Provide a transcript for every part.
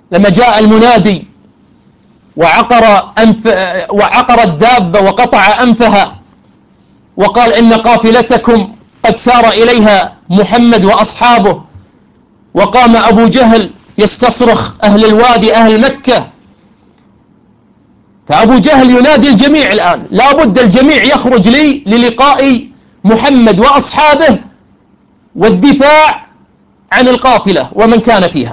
لما جاء المنادي وعقر الدابة وقطع أنفها وقال إن قافلتكم قد سار إليها محمد وأصحابه، وقام أبو جهل يستصرخ أهل الوادي أهل مكة، فأبو جهل ينادي الجميع الآن، لا بد الجميع يخرج لي للقاء محمد وأصحابه والدفاع عن القافلة ومن كان فيها.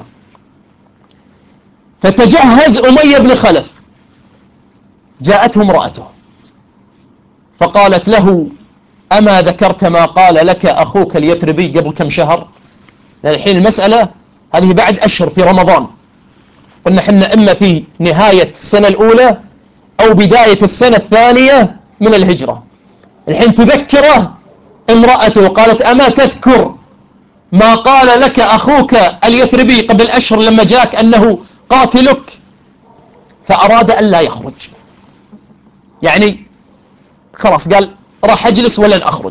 فتجهز أمية بن خلف، جاءته امرأته فقالت له: أما ذكرت ما قال لك أخوك اليثربي قبل كم شهر؟ لأن الحين المسألة هذه بعد أشهر في رمضان، قلنا حنا إما في نهاية السنة الأولى أو بداية السنة الثانية من الهجرة. الحين تذكره امرأته، قالت: أما تذكر ما قال لك أخوك اليثربي قبل أشهر لما جاك أنه قاتلك؟ فأراد أن لا يخرج، يعني خلاص قال راح أجلس ولن أخرج.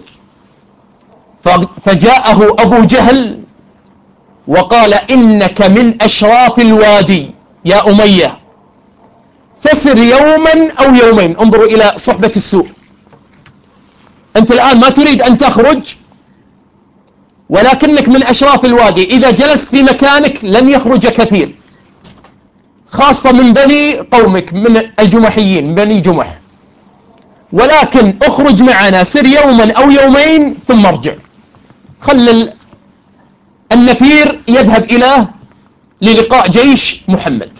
فجاءه أبو جهل وقال: إنك من أشراف الوادي يا أمية، فسر يوما أو يومين. انظروا إلى صحبة السوء، أنت الآن ما تريد أن تخرج ولكنك من أشراف الوادي، إذا جلست في مكانك لن يخرج كثير، خاصة من بني قومك من الجمحيين بني جمح، ولكن اخرج معنا، سر يوما أو يومين ثم ارجع، خل النفير يذهب إلى للقاء جيش محمد.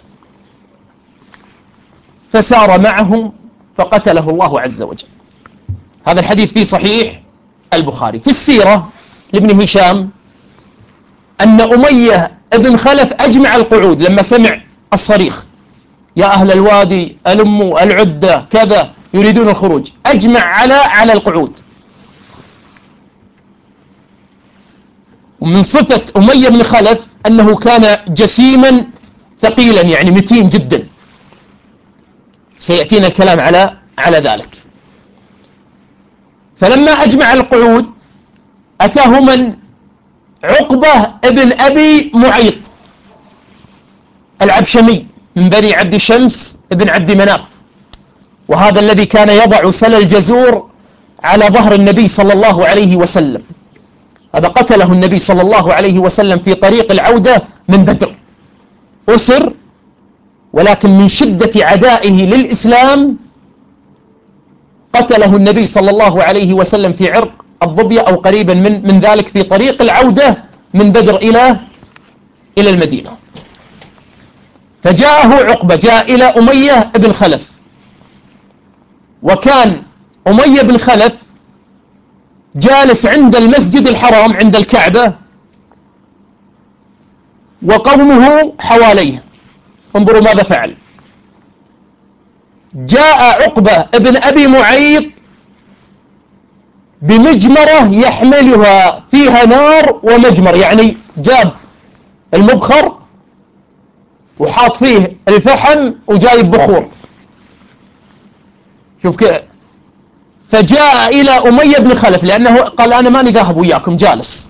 فسار معهم فقتله الله عز وجل. هذا الحديث في صحيح البخاري. في السيرة لابن هشام أن أمية بن خلف أجمع القعود لما سمع الصريخ: يا أهل الوادي ألموا العدة كذا يريدون الخروج، أجمع على القعود. ومن صفة أمية بن خلف أنه كان جسيما ثقيلا، يعني متين جدا، سيأتينا الكلام على ذلك. فلما أجمع القعود أتاه من؟ عقبة ابن أبي معيط العبشمي من بني عبد شمس ابن عبد مناف، وهذا الذي كان يضع سل الجزور على ظهر النبي صلى الله عليه وسلم. هذا قتله النبي صلى الله عليه وسلم في طريق العودة من بدر، أسر، ولكن من شدة عدائه للإسلام قتله النبي صلى الله عليه وسلم في عرق الظبية أو قريبا من ذلك في طريق العودة من بدر إلى المدينة. فجاءه عقبة، جاء إلى أمية بن خلف، وكان أمية بن خلف جالس عند المسجد الحرام عند الكعبة وقومه حواليه. انظروا ماذا فعل. جاء عقبة ابن أبي معيط بمجمرة يحملها فيها نار ومجمر، يعني جاب المبخر وحاط فيه الفحم وجايب بخور، شوف كيف. فجاء إلى أمية بن خلف لأنه قال: أنا ماني ذاهب وياكم، جالس.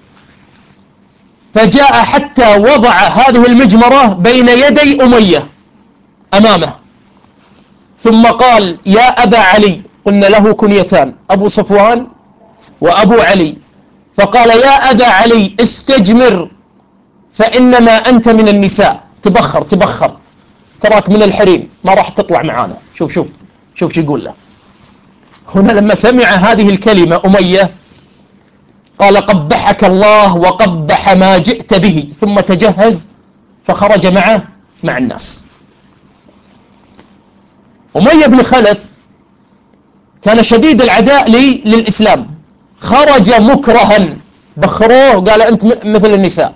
فجاء حتى وضع هذه المجمرة بين يدي أمية أمامه، ثم قال: يا أبا علي، قلنا له كنيتان، أبو صفوان وأبو علي، فقال: يا أبا علي استجمر فإنما أنت من النساء، تبخر تراك من الحريم، ما راح تطلع معانا. شوف شو يقول له هنا. لما سمع هذه الكلمة أمية قال: قبحك الله وقبح ما جئت به، ثم تجهز فخرج مع الناس. أمية بن خلف كان شديد العداء للإسلام، خرج مكرها، بخروه قال: أنت مثل النساء.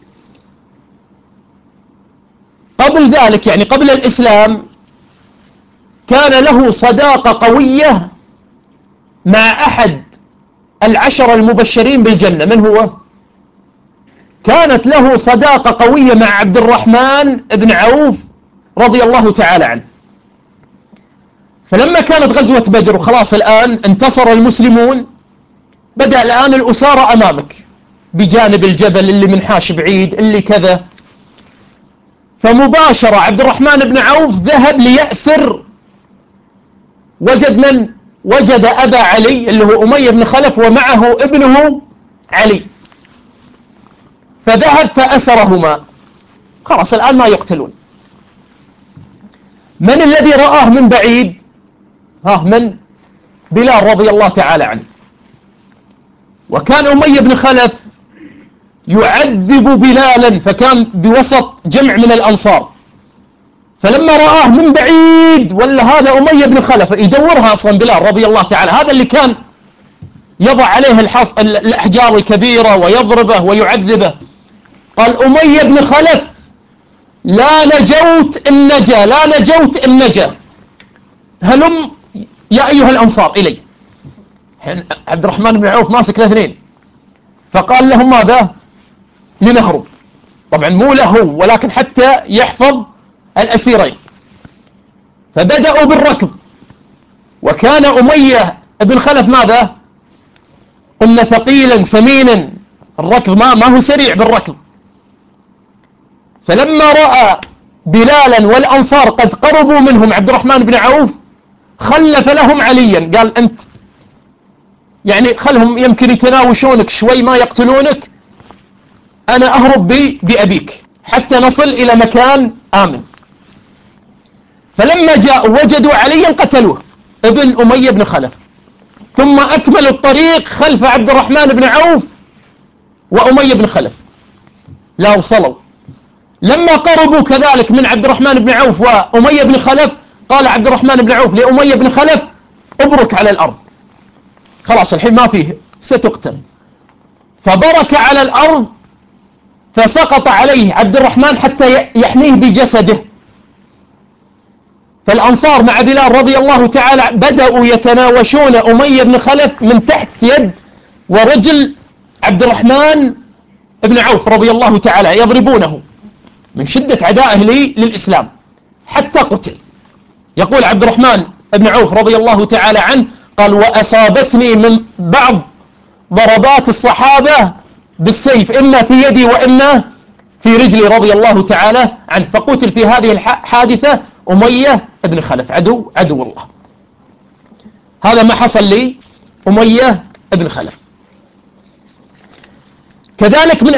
قبل ذلك يعني قبل الإسلام كان له صداقة قوية مع أحد العشر المبشرين بالجنة. من هو؟ كانت له صداقة قوية مع عبد الرحمن بن عوف رضي الله تعالى عنه. فلما كانت غزوة بدر وخلاص الآن انتصر المسلمون، بدأ الآن الأسارة أمامك بجانب الجبل، اللي منحاش بعيد، اللي كذا. فمباشرة عبد الرحمن بن عوف ذهب ليأسر. وجد أبا علي اللي هو أمية بن خلف ومعه ابنه علي، فذهب فأسرهما. خلاص الآن ما يقتلون. من الذي رآه من بعيد؟ من بلال رضي الله تعالى عنه. وكان أمية بن خلف يعذب بلالا، فكان بوسط جمع من الأنصار، فلما رآه من بعيد ولا هذا أمية بن خلف يدورها أصلا بلال رضي الله تعالى، هذا اللي كان يضع عليه الأحجار الكبيرة ويضربه ويعذبه. قال أمية بن خلف لا نجوت إن نجا، لا نجوت إن نجا، هلم يا أيها الأنصار إلي. عبد الرحمن بن عوف ماسك الاثنين، فقال لهم ماذا؟ لنهرب. طبعا مو له ولكن حتى يحفظ الأسيرين. فبدأوا بالركض، وكان أمية بن خلف ماذا؟ قلنا ثقيلا سمينا، الركض ما هو سريع بالركض. فلما رأى بلالا والأنصار قد قربوا منهم عبد الرحمن بن عوف خلف لهم عليا، قال أنت يعني خلهم يمكن يتناوشونك شوي ما يقتلونك، أنا أهرب بأبيك حتى نصل إلى مكان آمن. فلما جاءوا وجدوا عليا قتلوه ابن أمية بن خلف، ثم أكملوا الطريق خلف عبد الرحمن بن عوف وأمية بن خلف لا وصلوا. لما قربوا كذلك من عبد الرحمن بن عوف وأمية بن خلف قال عبد الرحمن بن عوف لأمية بن خلف ابرك على الأرض، خلاص الحين ما فيه ستقتل. فبرك على الأرض فسقط عليه عبد الرحمن حتى يحميه بجسده. فالأنصار مع بلال رضي الله تعالى بدأوا يتناوشون أمية بن خلف من تحت يد ورجل عبد الرحمن بن عوف رضي الله تعالى، يضربونه من شدة عدائه للإسلام حتى قتل. يقول عبد الرحمن بن عوف رضي الله تعالى عنه قال وأصابتني من بعض ضربات الصحابة بالسيف إما في يدي وإما في رجلي رضي الله تعالى عنه، فقتل في هذه الحادثة أمية بن خلف عدو الله. هذا ما حصل لي أمية بن خلف. كذلك من